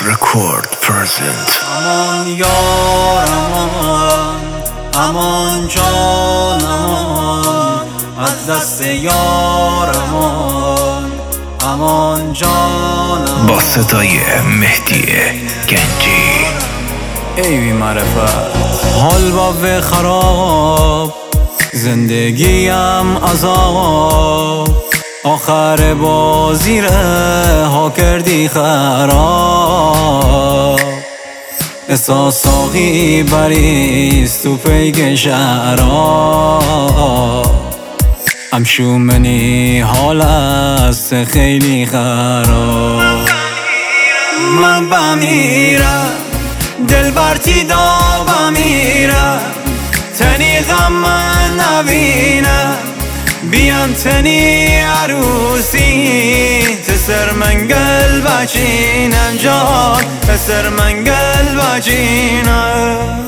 Record present. امان یار امان جان از دست یار امان جان با صدای مهدی گنجی. ای بی معرفت حال با خراب، زندگیم عذاب، آخر بازی ها کردی خراب. احساساقی بریست تو پیک شراب، امشو منی حال است خیلی خراب. من بمیرم دل برتی دا بمیرم، تنی غم من نبینم، بیان تنی عروسی تسر منگل بچینم جان، تسر منگل بچینم.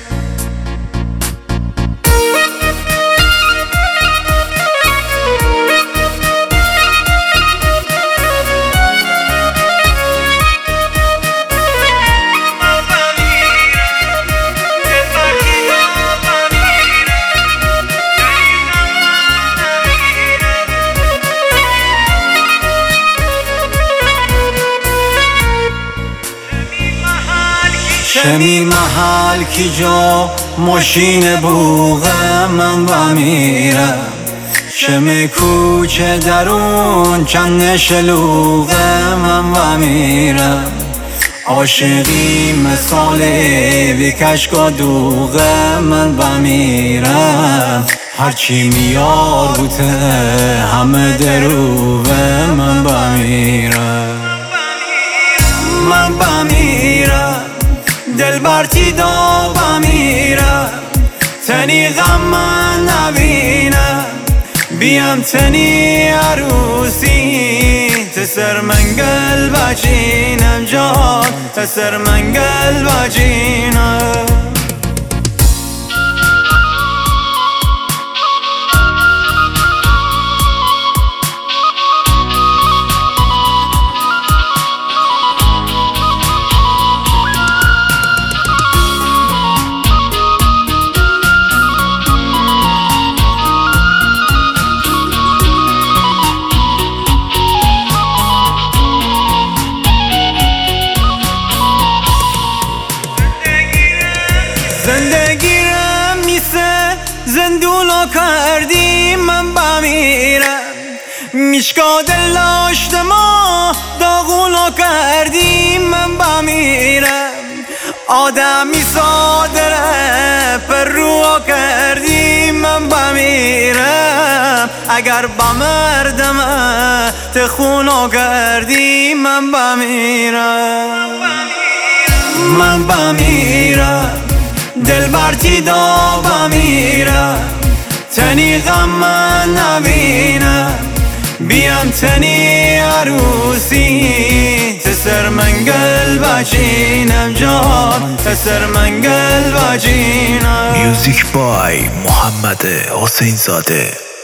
شمی محل کی جا ماشین بوغه من بمیرم، شمی کوچه درون چند شلوغه من بمیرم. عاشقی مثال بی کشک و دوغه من بمیرم، هرچی میار بوده همه دروغه من بمیرم. من بمیرم دل برتی دا بمیرم، تنی غم من نبینم، بیام تنی عروسی تسر منگل بچینم جان، تسر منگل بچینم. زندگیرم میسه زندونو کردی من بمیرم، میشکا دل داشت ما داغونو کردی من بمیرم. آدمی سادره پر رو کردی من بمیرم، اگر بمردم تخونو کردی من بمیرم. من بمیرم دل برتی دا بمیرم، تنی غم من نبینم، بیام تنی عروسی تسر منگل بچینم جان، تسر منگل بچینم. میوزیک بای محمد حسین زاده.